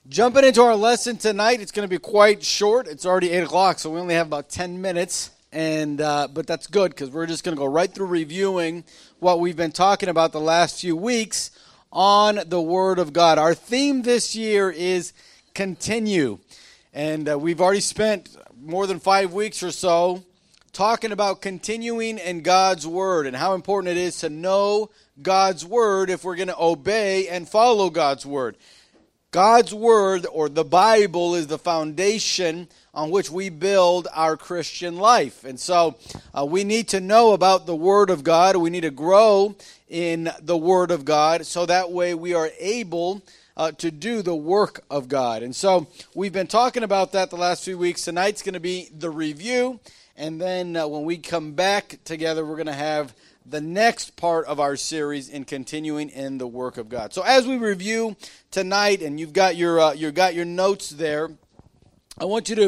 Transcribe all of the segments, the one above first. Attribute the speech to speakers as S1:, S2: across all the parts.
S1: Jumping into our lesson tonight, it's going to be quite short. It's already 8 o'clock, so we only have about 10 minutes. But that's good because we're just going to go right through reviewing what we've been talking about the last few weeks on the Word of God. Our theme this year is continue. And we've already spent more than 5 weeks or so talking about continuing in God's Word and how important it is to know God's Word if we're going to obey and follow God's Word. God's Word, or the Bible, is the foundation on which we build our Christian life. And so we need to know about the Word of God. We need to grow in the Word of God so that way we are able to do the work of God. And so we've been talking about that the last few weeks. Tonight's going to be the review. And then when we come back together, we're going to have the next part of our series in continuing in the work of God. So as we review tonight, and you've got your notes there, I want you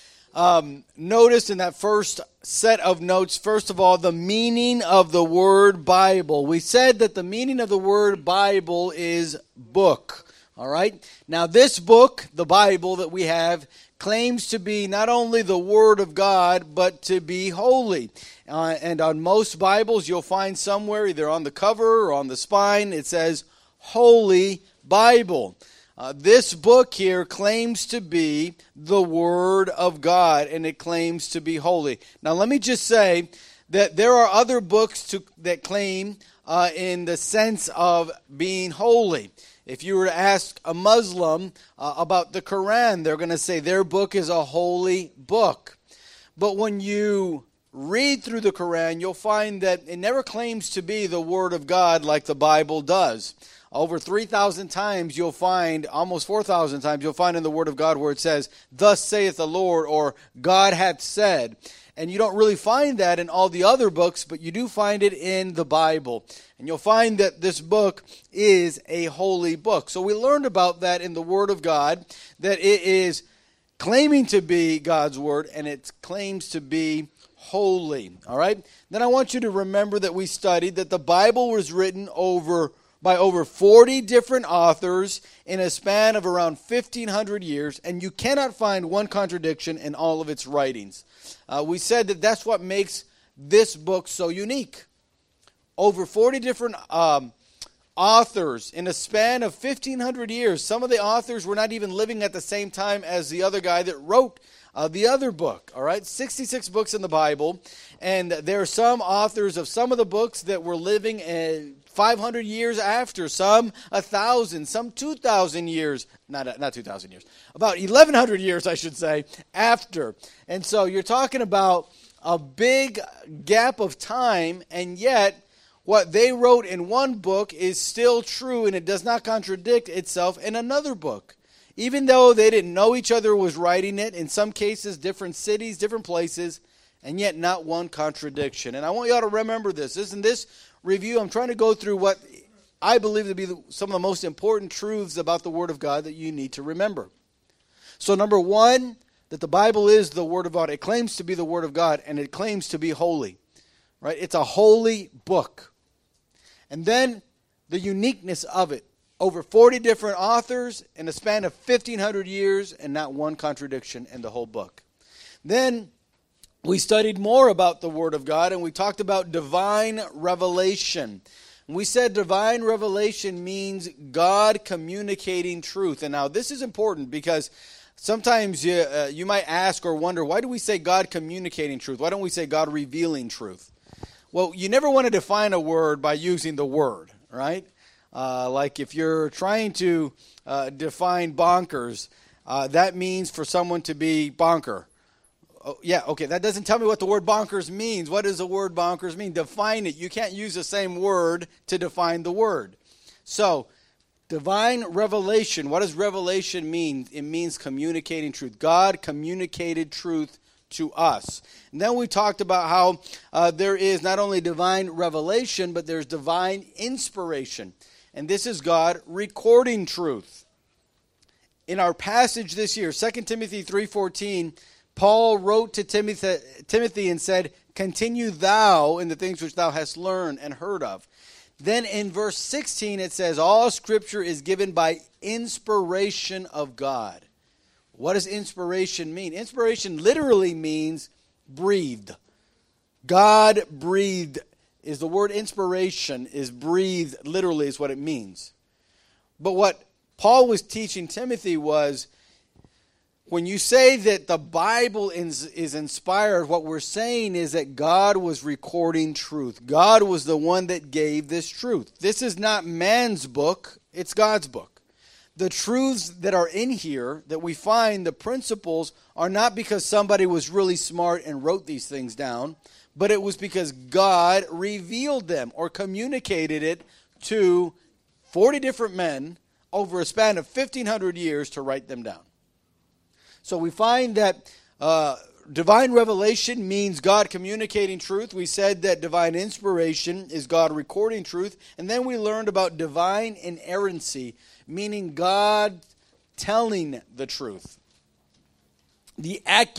S1: to notice in that first set of notes, first of all, the meaning of the word Bible. We said that the meaning of the word Bible is book. All right? Now this book, the Bible that we have, claims to be not only the Word of God, but to be holy. And on most Bibles, you'll find somewhere, either on the cover or on the spine, it says, Holy Bible. This book here claims to be the Word of God, and it claims to be holy. Now, let me just say that there are other books that claim in the sense of being holy. If you were to ask a Muslim about the Quran, they're going to say their book is a holy book. But when you read through the Quran, you'll find that it never claims to be the Word of God like the Bible does. Over 3,000 times you'll find, almost 4,000 times you'll find in the Word of God where it says, "Thus saith the Lord," or "God hath said." And you don't really find that in all the other books, but you do find it in the Bible. And you'll find that this book is a holy book. So we learned about that in the Word of God, that it is claiming to be God's Word, and it claims to be holy. All right? Then I want you to remember that we studied that the Bible was written by over 40 different authors in a span of around 1,500 years, and you cannot find one contradiction in all of its writings. We said that that's what makes this book so unique. Over 40 different authors in a span of 1,500 years. Some of the authors were not even living at the same time as the other guy that wrote the other book. All right, 66 books in the Bible, and there are some authors of some of the books that were living 500 years after, some 1,000, some 2,000 years, not 2,000 years, about 1,100 years, I should say, after. And so you're talking about a big gap of time, and yet what they wrote in one book is still true, and it does not contradict itself in another book. Even though they didn't know each other was writing it, in some cases, different cities, different places, and yet not one contradiction. And I want you all to remember this. In this review, I'm trying to go through what I believe to be some of the most important truths about the Word of God that you need to remember. So number one, that the Bible is the Word of God. It claims to be the Word of God, and it claims to be holy. Right? It's a holy book. And then the uniqueness of it. Over 40 different authors in a span of 1,500 years, and not one contradiction in the whole book. Then we studied more about the Word of God, and we talked about divine revelation. We said divine revelation means God communicating truth. And now this is important because sometimes you might ask or wonder, why do we say God communicating truth? Why don't we say God revealing truth? Well, you never want to define a word by using the word, right? Like if you're trying to define bonkers, that means for someone to be bonker. Oh, yeah, okay, that doesn't tell me what the word bonkers means. What does the word bonkers mean? Define it. You can't use the same word to define the word. So, divine revelation, what does revelation mean? It means communicating truth. God communicated truth to us. And then we talked about how there is not only divine revelation, but there's divine inspiration. And this is God recording truth. In our passage this year, 2 Timothy 3:14, Paul wrote to Timothy and said, "Continue thou in the things which thou hast learned and heard of." Then in verse 16 it says, all Scripture is given by inspiration of God. What does inspiration mean? Inspiration literally means breathed. God breathed is the word inspiration, is breathed literally is what it means. But what Paul was teaching Timothy was, when you say that the Bible is inspired, what we're saying is that God was recording truth. God was the one that gave this truth. This is not man's book, it's God's book. The truths that are in here, that we find, the principles, are not because somebody was really smart and wrote these things down, but it was because God revealed them or communicated it to 40 different men over a span of 1,500 years to write them down. So we find that divine revelation means God communicating truth. We said that divine inspiration is God recording truth. And then we learned about divine inerrancy, meaning God telling the truth. The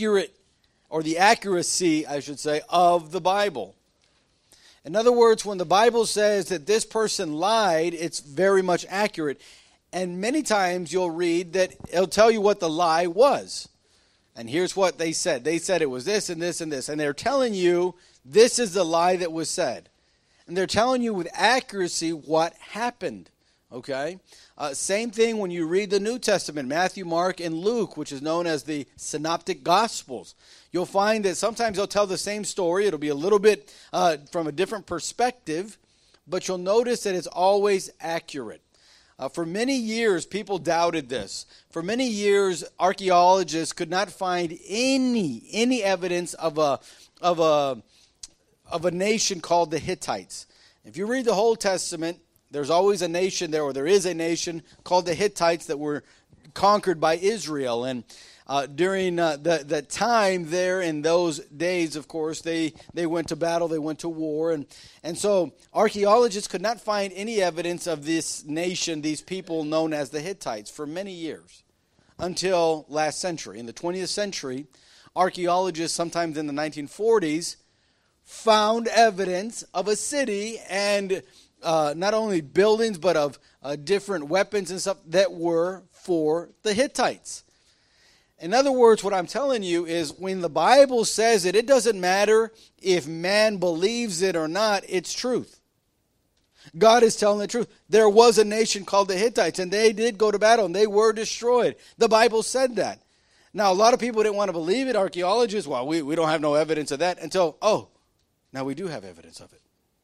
S1: accuracy, I should say, of the Bible. In other words, when the Bible says that this person lied, it's very much accurate. And many times you'll read that it'll tell you what the lie was. And here's what they said. They said it was this and this and this. And they're telling you this is the lie that was said. And they're telling you with accuracy what happened. Okay? Same thing when you read the New Testament, Matthew, Mark, and Luke, which is known as the Synoptic Gospels. You'll find that sometimes they'll tell the same story. It'll be a little bit from a different perspective. But you'll notice that it's always accurate. For many years, people doubted this. For many years, archaeologists could not find any evidence of a nation called the Hittites. If you read the Old Testament, there's always a nation there, or there is a nation called the Hittites that were conquered by Israel. And during the time there in those days, of course, they went to battle, they went to war. And so archaeologists could not find any evidence of this nation, these people known as the Hittites, for many years, until last century. In the 20th century, archaeologists, sometimes in the 1940s, found evidence of a city and not only buildings, but of different weapons and stuff that were for the Hittites. In other words, what I'm telling you is when the Bible says it doesn't matter if man believes it or not, it's truth. God is telling the truth. There was a nation called the Hittites, and they did go to battle, and they were destroyed. The Bible said that. Now, a lot of people didn't want to believe it. Archaeologists, well, we don't have no evidence of that until, now we do have evidence of it.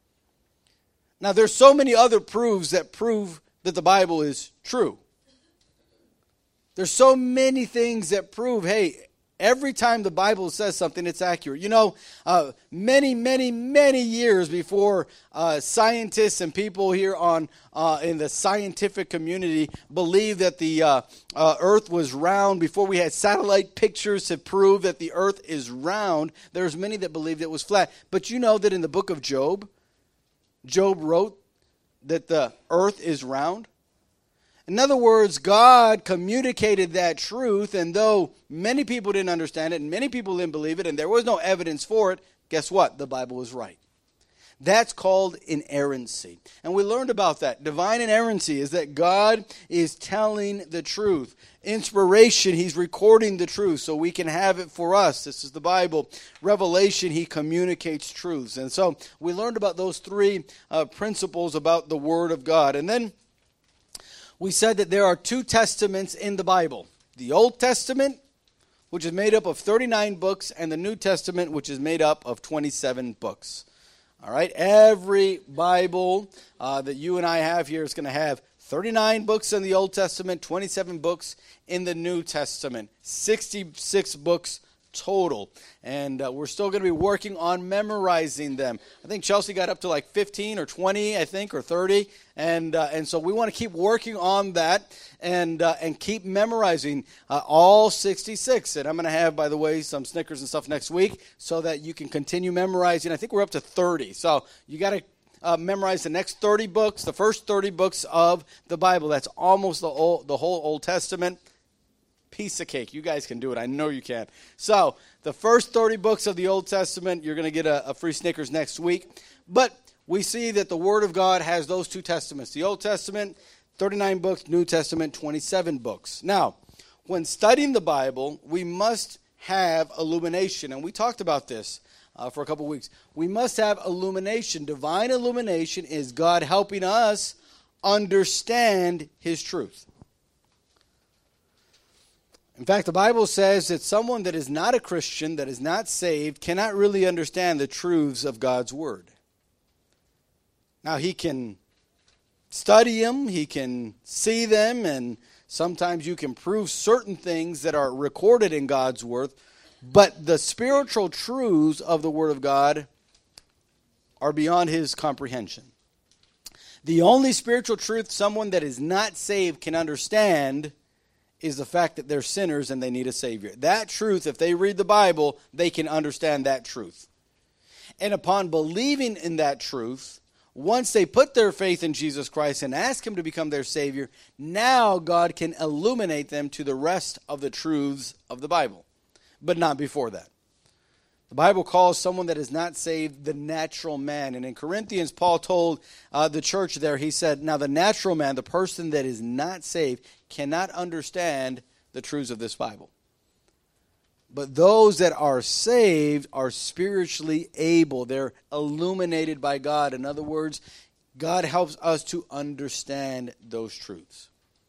S1: Now, there's so many other proofs that prove that the Bible is true. There's so many things that prove, hey, every time the Bible says something, it's accurate. You know, many years before scientists and people here in the scientific community believed that the earth was round, before we had satellite pictures to prove that the earth is round, there's many that believed it was flat. But you know that in the book of Job wrote that the earth is round. In other words, God communicated that truth, and though many people didn't understand it, and many people didn't believe it, and there was no evidence for it, guess what? The Bible was right. That's called inerrancy. And we learned about that. Divine inerrancy is that God is telling the truth. Inspiration, He's recording the truth so we can have it for us. This is the Bible. Revelation, He communicates truths. And so we learned about those three principles about the Word of God. And then we said that there are two testaments in the Bible. The Old Testament, which is made up of 39 books, and the New Testament, which is made up of 27 books. All right, every Bible that you and I have here is going to have 39 books in the Old Testament, 27 books in the New Testament, 66 books total. And we're still going to be working on memorizing them. I think Chelsea got up to like 15 or 20, I think, or 30. And so we want to keep working on that and keep memorizing all 66. And I'm going to have, by the way, some Snickers and stuff next week so that you can continue memorizing. I think we're up to 30. So you got to memorize the next 30 books, the first 30 books of the Bible. That's almost the whole Old Testament. Piece of cake. You guys can do it. I know you can. So the first 30 books of the Old Testament, you're going to get a free Snickers next week. But we see that the Word of God has those two testaments. The Old Testament, 39 books, New Testament, 27 books. Now, when studying the Bible, we must have illumination. And we talked about this for a couple weeks. We must have illumination. Divine illumination is God helping us understand His truth. In fact, the Bible says that someone that is not a Christian, that is not saved, cannot really understand the truths of God's Word. Now, he can study them, he can see them, and sometimes you can prove certain things that are recorded in God's Word, but the spiritual truths of the Word of God are beyond his comprehension. The only spiritual truth someone that is not saved can understand is the fact that they're sinners and they need a Savior. That truth, if they read the Bible, they can understand that truth. And upon believing in that truth, once they put their faith in Jesus Christ and ask Him to become their Savior, now God can illuminate them to the rest of the truths of the Bible, but not before that. The Bible calls someone that is not saved the natural man. And in Corinthians, Paul told the church there, he said, now the natural man, the person that is not saved, cannot understand the truths of this Bible. But those that are saved are spiritually able. They're illuminated by God. In other words, God helps us to understand those truths.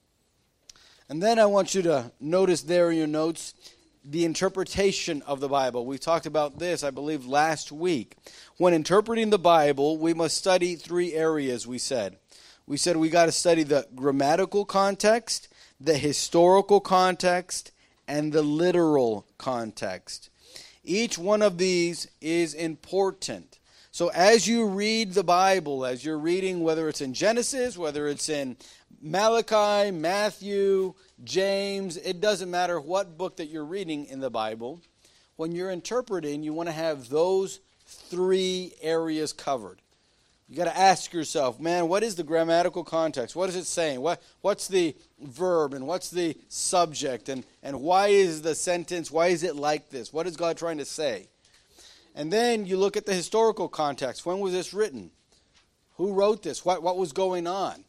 S1: And then I want you to notice there in your notes the interpretation of the Bible. We talked about this, I believe, last week. When interpreting the Bible, we must study three areas, we said. We said we got to study the grammatical context, the historical context, and the literal context. Each one of these is important. So as you read the Bible, as you're reading, whether it's in Genesis, whether it's in Malachi, Matthew, James, it doesn't matter what book that you're reading in the Bible, when you're interpreting, you want to have those three areas covered. You got to ask yourself, man, what is the grammatical context? What is it saying? What's the verb and what's the subject? And why is the sentence, why is it like this? What is God trying to say? And then you look at the historical context. When was this written? Who wrote this? What was going on?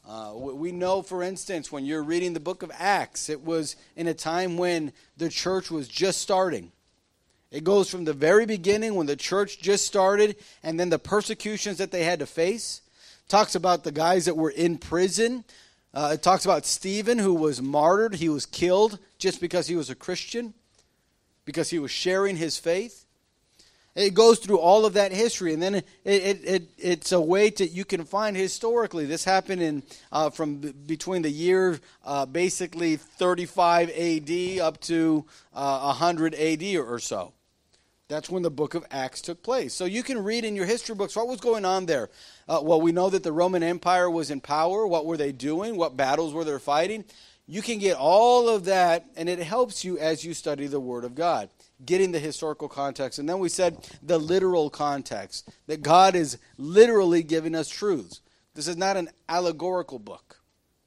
S1: We know, for instance, when you're reading the book of Acts, it was in a time when the church was just starting. It goes from the very beginning when the church just started and then the persecutions that they had to face. It talks about the guys that were in prison. It talks about Stephen, who was martyred. He was killed just because he was a Christian, because he was sharing his faith. It goes through all of that history, and then it's a way that you can find historically. This happened in from between the year basically 35 A.D. up to 100 A.D. or so. That's when the book of Acts took place. So you can read in your history books what was going on there. Well, we know that the Roman Empire was in power. What were they doing? What battles were they fighting? You can get all of that, and it helps you as you study the Word of God, getting the historical context. And then we said the literal context, that God is literally giving us truths. This is not an allegorical book.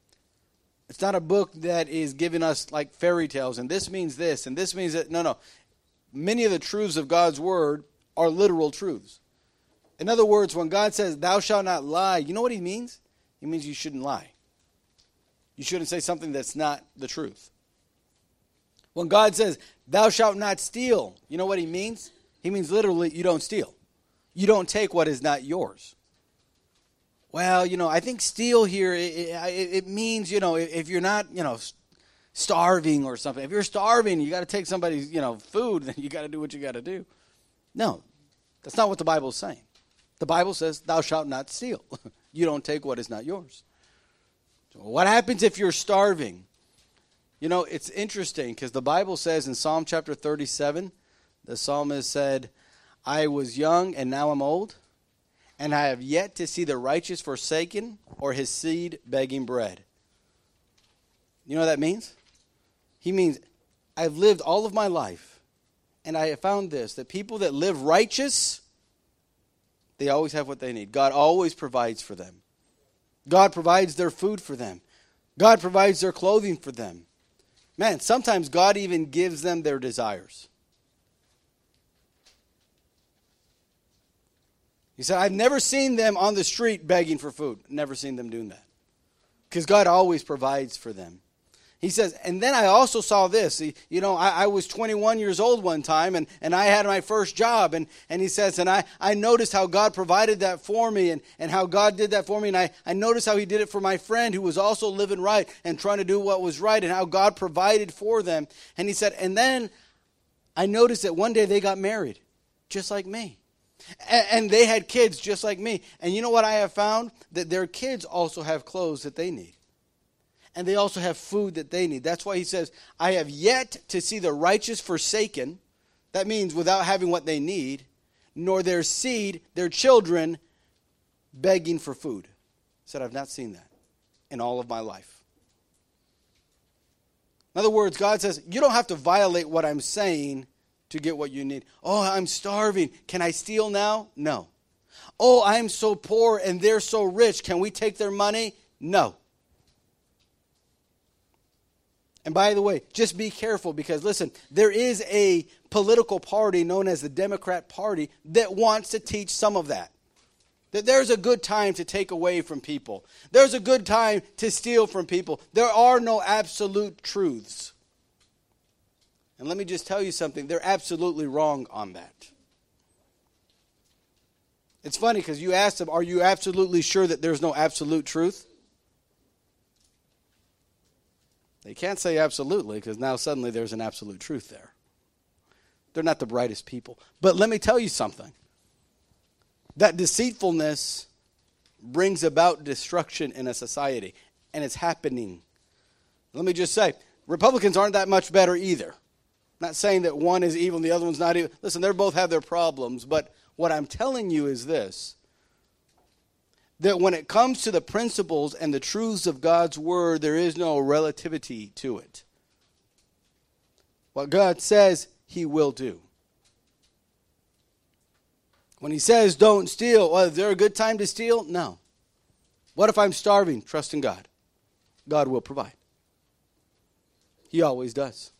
S1: It's not a book that is giving us like fairy tales, and this means this, and this means that. No. Many of the truths of God's Word are literal truths. In other words, when God says, thou shalt not lie, you know what He means? He means you shouldn't lie. You shouldn't say something that's not the truth. When God says, thou shalt not steal, you know what He means? He means literally, you don't steal. You don't take what is not yours. Well, I think steal here, it means, if you're not, starving or something. If you're starving, you got to take somebody's, food, then you got to do what you got to do. No, that's not what the Bible is saying. The Bible says, thou shalt not steal. You don't take what is not yours. So what happens if you're starving? It's interesting because the Bible says in Psalm chapter 37, the psalmist said, I was young and now I'm old, and I have yet to see the righteous forsaken or his seed begging bread. You know what that means? He means, I've lived all of my life, and I have found this, that people that live righteous, they always have what they need. God always provides for them. God provides their food for them. God provides their clothing for them. Man, sometimes God even gives them their desires. He said, I've never seen them on the street begging for food. Never seen them doing that. Because God always provides for them. He says, and then I also saw this. I was 21 years old one time, and I had my first job. And he says, and I noticed how God provided that for me, and how God did that for me. And I noticed how he did it for my friend who was also living right and trying to do what was right, and how God provided for them. And he said, and then I noticed that one day they got married, just like me. And they had kids just like me. And you know what I have found? That their kids also have clothes that they need. And they also have food that they need. That's why he says, I have yet to see the righteous forsaken. That means without having what they need, nor their seed, their children, begging for food. He said, I've not seen that in all of my life. In other words, God says, you don't have to violate what I'm saying to get what you need. Oh, I'm starving. Can I steal now? No. Oh, I'm so poor and they're so rich. Can we take their money? No. And by the way, just be careful because, listen, there is a political party known as the Democrat Party that wants to teach some of that. That there's a good time to take away from people. There's a good time to steal from people. There are no absolute truths. And let me just tell you something. They're absolutely wrong on that. It's funny because you ask them, are you absolutely sure that there's no absolute truth? They can't say absolutely because now suddenly there's an absolute truth there. They're not the brightest people. But let me tell you something. That deceitfulness brings about destruction in a society. And it's happening. Let me just say, Republicans aren't that much better either. I'm not saying that one is evil and the other one's not evil. Listen, they both have their problems. But what I'm telling you is this. That when it comes to the principles and the truths of God's word, there is no relativity to it. What God says, he will do. When he says don't steal, well, is there a good time to steal? No. What if I'm starving? Trust in God. God will provide. He always does.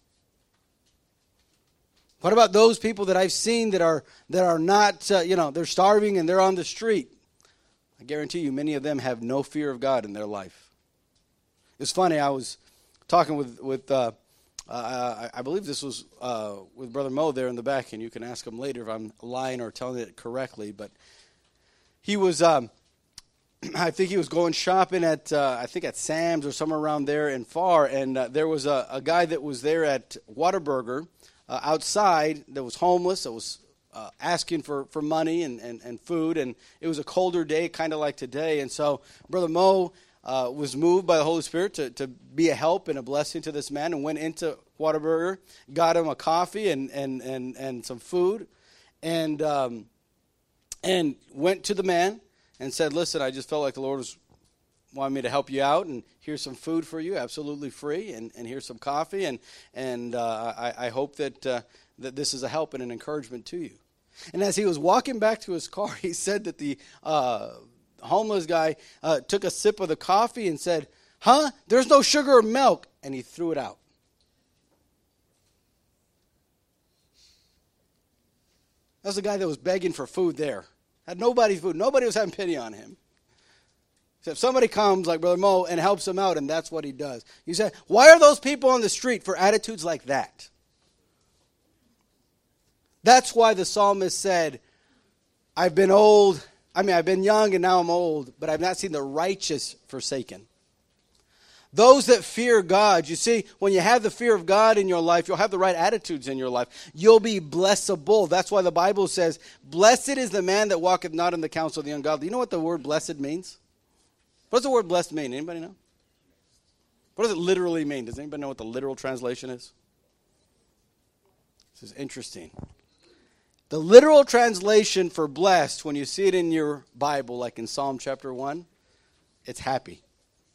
S1: What about those people that I've seen that are not, they're starving and they're on the street? I guarantee you many of them have no fear of God in their life. It's funny, I was talking with I believe this was with Brother Mo there in the back, and you can ask him later if I'm lying or telling it correctly, but he was, I think he was going shopping at Sam's or somewhere around there in Far, and there was a guy that was there at Whataburger outside that was homeless, that was asking for money and food, and it was a colder day, kind of like today. And so Brother Mo was moved by the Holy Spirit to be a help and a blessing to this man, and went into Whataburger, got him a coffee and some food, and went to the man and said, listen, I just felt like the Lord was wanting me to help you out, and here's some food for you, absolutely free, and here's some coffee, and I hope that this is a help and an encouragement to you. And as he was walking back to his car, he said that the homeless guy took a sip of the coffee and said, there's no sugar or milk, and he threw it out. That was the guy that was begging for food there. Had nobody's food. Nobody was having pity on him. So if somebody comes like Brother Mo and helps him out, and that's what he does. You say, why are those people on the street for attitudes like that? That's why the psalmist said, I've been young and now I'm old, but I've not seen the righteous forsaken. Those that fear God, you see, when you have the fear of God in your life, you'll have the right attitudes in your life. You'll be blessable. That's why the Bible says, blessed is the man that walketh not in the counsel of the ungodly. You know what the word blessed means? What does the word blessed mean? Anybody know? What does it literally mean? Does anybody know what the literal translation is? This is interesting. The literal translation for blessed, when you see it in your Bible, like in Psalm chapter 1, it's happy.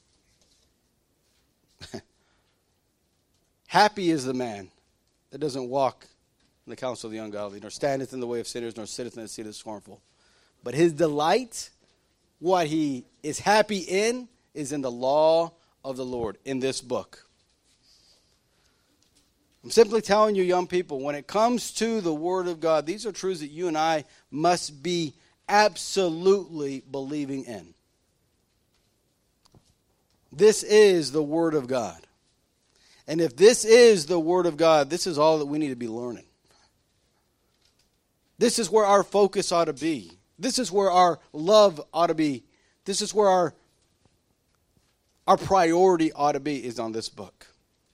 S1: Happy is the man that doesn't walk in the counsel of the ungodly, nor standeth in the way of sinners, nor sitteth in the seat of the scornful. But his delight, what he is happy in, is in the law of the Lord, in this book. I'm simply telling you, young people, when it comes to the Word of God, these are truths that you and I must be
S2: absolutely believing in. This is the Word of God. And if this is the Word of God, this is all that we need to be learning. This is where our focus ought to be. This is where our love ought to be. This is where our priority ought to be, is on this book.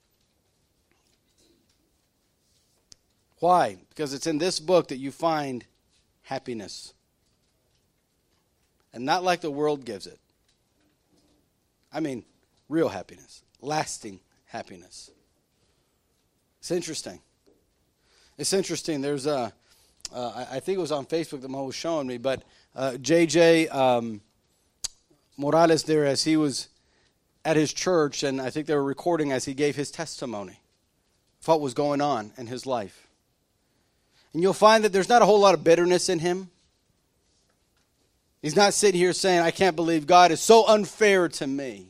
S2: Why? Because it's in this book that you find happiness. And not like the world gives it. I mean, real happiness. Lasting happiness. It's interesting. It's interesting. There's I think it was on Facebook that Mo was showing me, but J.J. Morales there, as he was at his church, and I think they were recording as he gave his testimony of what was going on in his life. And you'll find that there's not a whole lot of bitterness in him. He's not sitting here saying, I can't believe God is so unfair to me.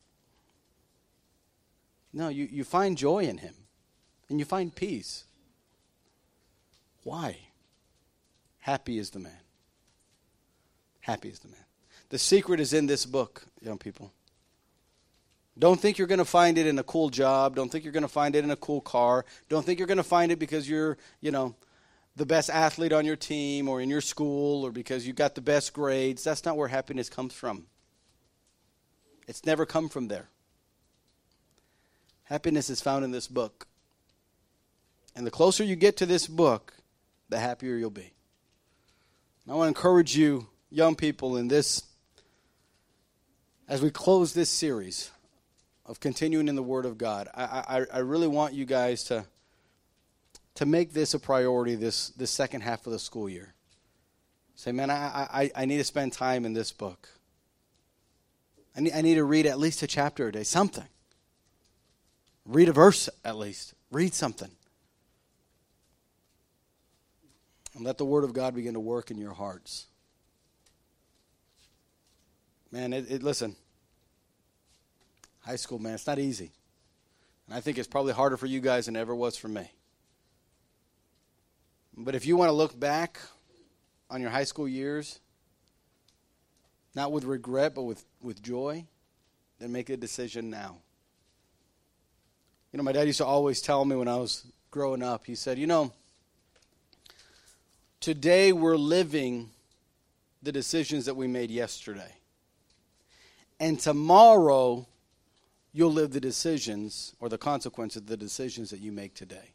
S2: No, you find joy in him. And you find peace. Why? Happy is the man. Happy is the man. The secret is in this book, young people. Don't think you're going to find it in a cool job. Don't think you're going to find it in a cool car. Don't think you're going to find it because you're, the best athlete on your team or in your school or because you got the best grades. That's not where happiness comes from. It's never come from there. Happiness is found in this book. And the closer you get to this book, the happier you'll be. I want to encourage you, young people, in this, as we close this series of continuing in the Word of God, I really want you guys to make this a priority this second half of the school year. Say, man, I need to spend time in this book. I need to read at least a chapter a day, something. Read a verse at least. Read something. And let the Word of God begin to work in your hearts. Man, listen. High school, man, it's not easy. And I think it's probably harder for you guys than it ever was for me. But if you want to look back on your high school years, not with regret, but with joy, then make a decision now. My dad used to always tell me when I was growing up, he said, today we're living the decisions that we made yesterday. And tomorrow, you'll live the decisions or the consequences of the decisions that you make today.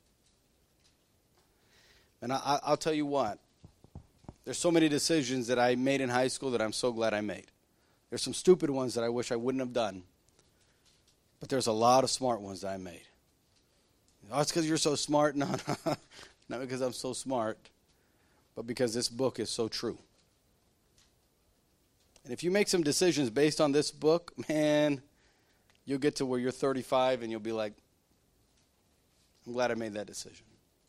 S2: And I'll tell you what, there's so many decisions that I made in high school that I'm so glad I made. There's some stupid ones that I wish I wouldn't have done. But there's a lot of smart ones that I made. Oh, it's because you're so smart. No, not because I'm so smart, but because this book is so true. And if you make some decisions based on this book, man, you'll get to where you're 35 and you'll be like, I'm glad I made that decision.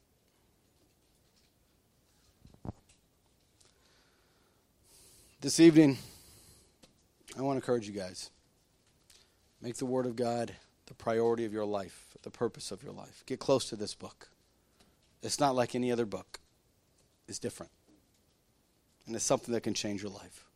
S2: This evening, I want to encourage you guys. Make the Word of God the priority of your life, the purpose of your life. Get close to this book. It's not like any other book. It's different. And it's something that can change your life.